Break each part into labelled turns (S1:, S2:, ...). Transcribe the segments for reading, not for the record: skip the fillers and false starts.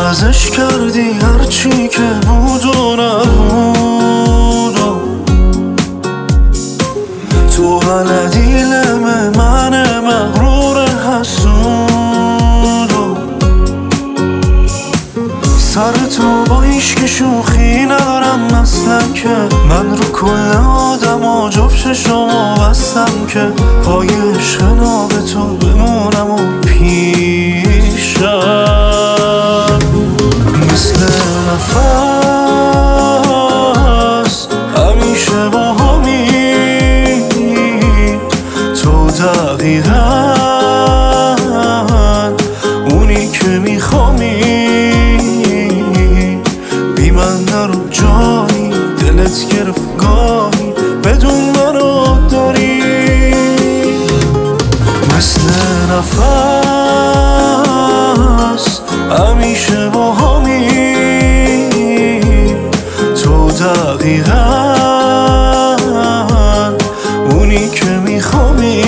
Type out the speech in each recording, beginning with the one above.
S1: عوضش کردی هرچی که بود و نبود و تو بلدی لمه من مغرور حسود و سر تو با هیچکی شوخی ندارم اصلا که من رو کل آدم ها جفت شما بستم که پای عشق ناب تو بمونم و پیشم مثل نفس همیشه با همی تو دقیقا اونی که میخوامی بی من نرو جایی دلت گرفت گاهی بدون منو داری مثل نفس همیشه با همی تو دقیقا اونی که میخوامی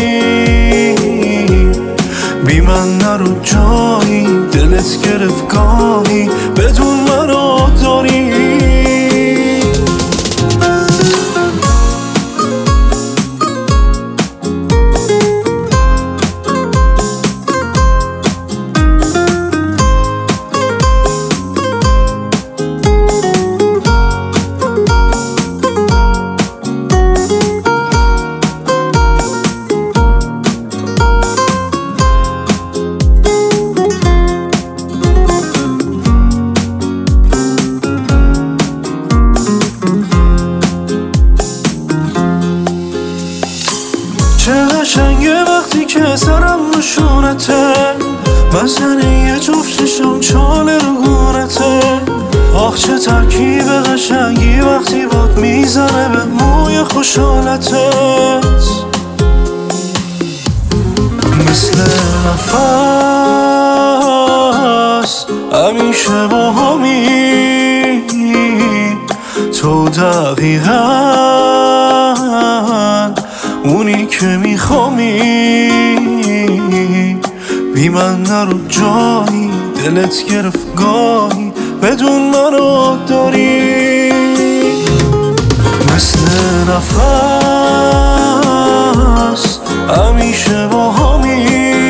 S1: بی من نرو جایی دلت گرفت گاهی بدون منو داری چه قشنگه وقتی که سرم نشونته مثلا یه جفت چشم چاله رو گونته آخ چه ترکیب قشنگی وقتی باد میزنه به موی خوشحالتت مثل نفس همیشه با همی تو دقیقا اونی که میخوامی بی من نرو جایی دلت گرفت گاهی بدون منو داری مثل نفس همیشه با همی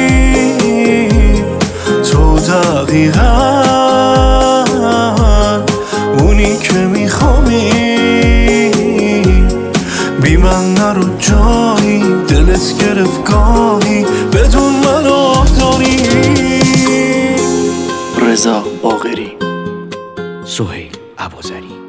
S1: تو دقیقا اونی که میخوامی بی من نرو جایی دلت گرفت گاهی بدون منو داری
S2: رضا باقری، سهیل ابوذری.